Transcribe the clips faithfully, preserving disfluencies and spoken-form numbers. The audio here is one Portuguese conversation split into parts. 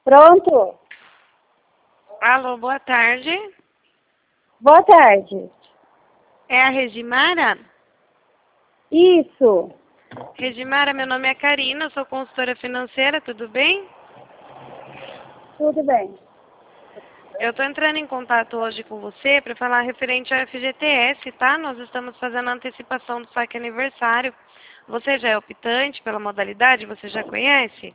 Pronto? Alô, boa tarde. Boa tarde. É a Regimara? Isso. Regimara, meu nome é Karina, eu sou consultora financeira, tudo bem? Tudo bem. Eu estou entrando em contato hoje com você para falar referente ao F G T S, tá? Nós estamos fazendo a antecipação do saque aniversário. Você já é optante pela modalidade? Você já conhece?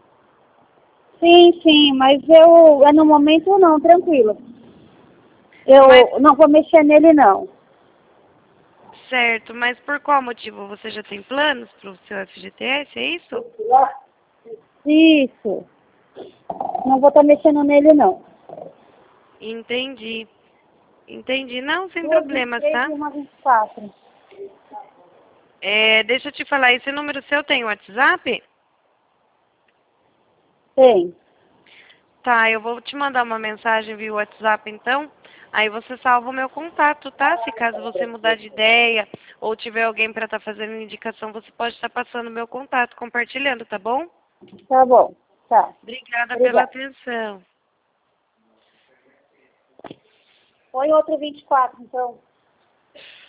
Sim, sim, mas eu, no momento não, tranquilo. Eu Mas, não vou mexer nele não. certo, mas por qual motivo? Você já tem planos para o seu F G T S, é isso? Isso. Não vou estar mexendo nele não. Entendi. Entendi. Não, sem Duas vinte e problemas, três tá? e uma vinte e quatro. É, deixa eu te falar, esse número seu tem WhatsApp? Tem. Tá, eu vou te mandar uma mensagem via WhatsApp então. Aí você salva o meu contato, tá? Se caso você mudar de ideia ou tiver alguém para estar fazendo indicação, você pode estar passando o meu contato, compartilhando, tá bom? Tá bom. Tá. Obrigada pela Obrigada. atenção. Põe outro vinte e quatro, então.